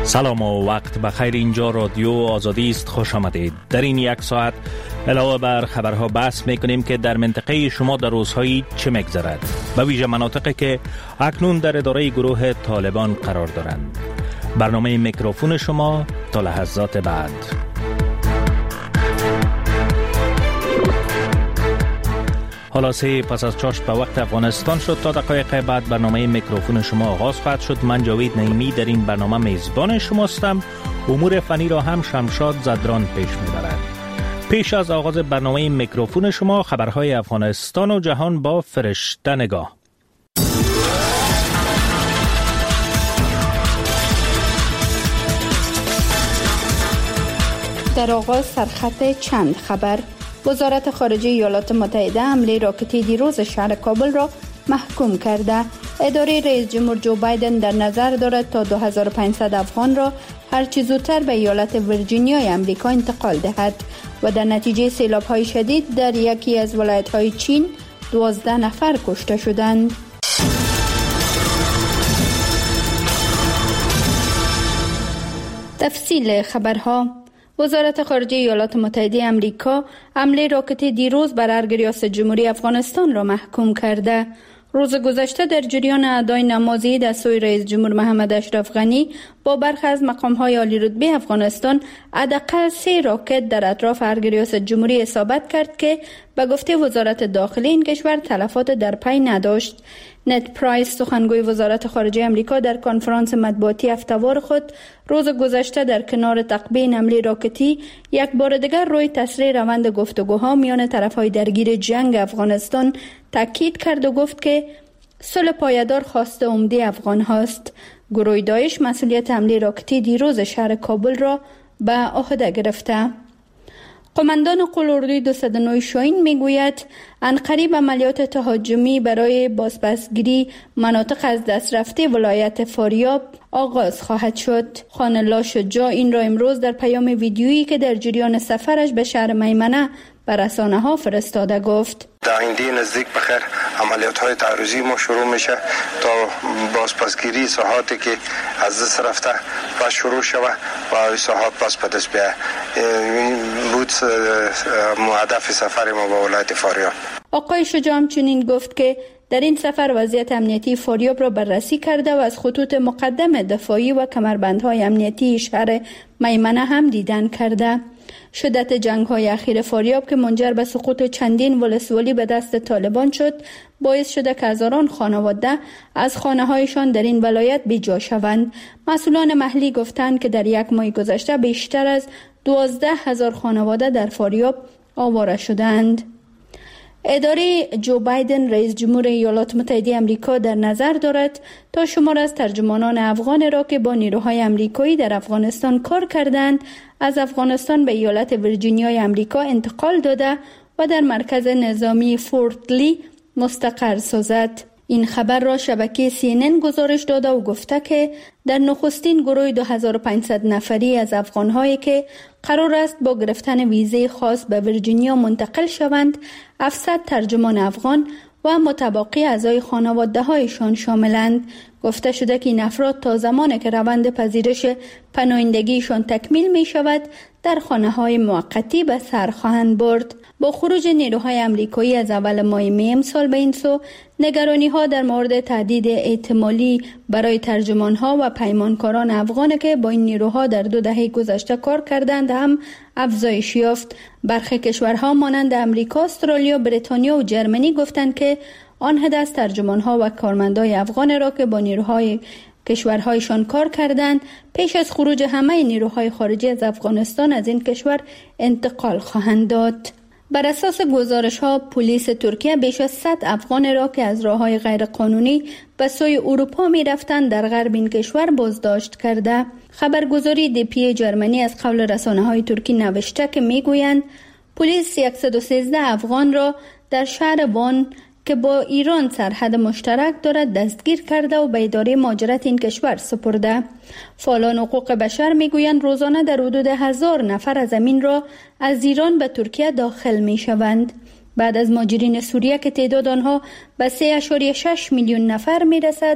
سلام و وقت بخیر. اینجا رادیو آزادی است. خوش آمدید. در این یک ساعت علاوه بر خبرها بحث میکنیم که در منطقه شما در روزهایی چه میگذرد، به ویژه مناطقی که اکنون در اداره گروه طالبان قرار دارند. برنامه میکروفون شما تا لحظات بعد. حالا پس از چاشت به وقت افغانستان شد. تا دقایق بعد برنامه میکروفون شما آغاز خواهد شد. من جاوید نعیمی در این برنامه میزبان شماستم. امور فنی را هم شمشاد زدران پیش میبرد. پیش از آغاز برنامه میکروفون شما خبرهای افغانستان و جهان با فرشته نگاه. در آغاز سرخط چند خبر. وزارت خارجه ایالات متحده حمله راکتی دیروز شهر کابل را محکوم کرده. اداره رئیس جمهور جو بایدن در نظر دارد تا 2500 افغان را هرچه زودتر به ایالت ویرجینیای امریکا انتقال دهد و در نتیجه سیلاب‌های شدید در یکی از ولایت‌های چین 12 نفر کشته شدند. تفصیل خبرها. وزارت خارجه ایالات متحده امریکا حمله راکتی دیروز بر ارگ ریاست جمهوری افغانستان را محکوم کرده. روز گذشته در جریان ادای نمازی در سوی رئیس جمهور محمد اشرف غنی با برخی از مقام‌های عالی رتبه افغانستان حداقل 3 راکت در اطراف ارگ ریاست جمهوری اصابت کرد که به گفته وزارت داخلی این کشور تلفات در پی نداشت. نت پرایس سخنگوی وزارت خارجه امریکا در کنفرانس مطبوعاتی هفته‌وار خود روز گذشته در کنار تقبیه حمله راکتی یک بار دیگر روی تسریع روند گفتگوها میان طرف‌های درگیر جنگ افغانستان تاکید کرد و گفت که صلح پایدار خواست عمده افغان هاست. گروه داعش مسئولیت حمله راکتی دیروز شهر کابل را به عهده گرفته. قماندان قول اردوی 209 شاهین میگوید عنقریب عملیات تهاجمی برای بازپسگیری مناطق از دست رفته ولایت فاریاب آغاز خواهد شد. خان الله شجاع این را امروز در پیام ویدیویی که در جریان سفرش به شهر میمنه به رسانه‌ها فرستاده گفت: در آینده نزدیک بخیر عملیات‌های تعرضی ما شروع میشه تا بازپسگیری ساحاتی که از دست رفته و شروع شود و ساحات پس به دست بیاید. این بود هدف سفر ما به ولایت فاریاب. آقای شجاع همچنین گفت که در این سفر وضعیت امنیتی فاریاب را بررسی کرده و از خطوط مقدم دفاعی و کمربندهای امنیتی شهر میمنه هم دیدن کرده. شدت جنگ‌های اخیر فاریاب که منجر به سقوط چندین ولسوالی به دست طالبان شد باعث شده که هزاران خانواده از خانه‌هایشان در این ولایت بی‌جا شوند. مسئولان محلی گفتند که در یک ماه گذشته بیشتر از 12,000 خانواده در فاریاب آواره شدند. اداره جو بایدن رئیس جمهور ایالات متحده امریکا در نظر دارد تا شمار از ترجمانان افغان را که با نیروهای امریکایی در افغانستان کار کردند از افغانستان به ایالت ویرجینیای امریکا انتقال داده و در مرکز نظامی فورت لی مستقر سازد. این خبر را شبکه CNN گزارش داده و گفته که در نخستین گروه 2500 نفری از افغان‌هایی که قرار است با گرفتن ویزه خاص به ویرجینیا منتقل شوند 700 ترجمان افغان و متبقی اعضای خانواده‌هایشان شاملند. گفته شده که این افراد تا زمانی که روند پذیرش پناهندگیشان تکمیل می شود در خانه‌های موقتی به سر خواهند برد. با خروج نیروهای امریکایی از اول ماه می امسال به این سو، نگرانی‌ها در مورد تهدید احتمالی برای ترجمان‌ها و پیمانکاران افغان که با این نیروها در 2 دهه گذشته کار کردند هم افزایش یافت. برخی کشورها مانند امریکا، استرالیا، بریتانیا و جرمنی گفتند که آن دست ترجمان‌ها و کارمندای افغان را که با نیروهای کشورهایشان کار کردند پیش از خروج همه نیروهای خارجی از افغانستان از این کشور انتقال خواهند داد. بر اساس گزارش‌ها پلیس ترکیه بیش از 100 افغان را که از راه‌های غیرقانونی به سوی اروپا می‌رفتند در غرب این کشور بازداشت کرده. خبرگزاری دیپی جرمنی از قول رسانه‌های ترکی نوشته که می‌گویند پلیس 113 افغان را در شهر وان که با ایران سرحد مشترک دارد دستگیر کرده و به اداره مهاجرت این کشور سپرده. فعالان حقوق بشر میگویند روزانه در حدود 1000 نفر از زمین را از ایران به ترکیه داخل میشوند. بعد از مهاجرین سوریه که تعداد آنها به 3.6 میلیون نفر میرسد،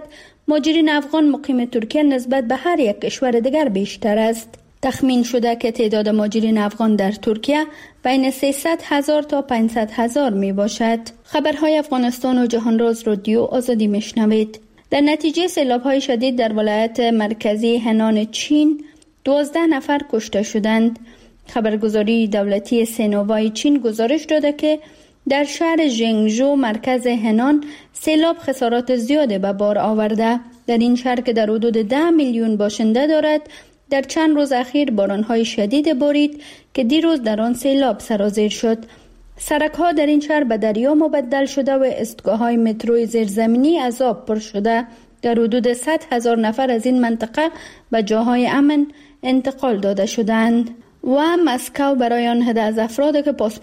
مهاجرین افغان مقیم ترکیه نسبت به هر یک کشور دیگر بیشتر است. تخمین شده که تعداد مهاجرین افغان در ترکیه بین 300,000 تا 500,000 می باشد. خبرهای افغانستان و جهانراز رادیو آزادی میشنوید. در نتیجه سیلاب‌های شدید در ولایت مرکزی هنان چین 12 نفر کشته شدند. خبرگزاری دولتی سینوای چین گزارش داده که در شهر ژنگژو مرکز هنان سیلاب خسارات زیادی به بار آورده. در این شهر که در حدود 10 میلیون باشنده دارد، در چند روز اخیر بارانهای شدید بارید که دیروز در آن سیلاب سرازیر شد. سرک‌ها در این شهر به دریا مبدل شده و ایستگاه‌های متروی زیرزمینی از آب پر شده. در حدود 100,000 نفر از این منطقه به جاهای امن انتقال داده شدند. و مسکو برای آن عده از افرادی که پاسپورت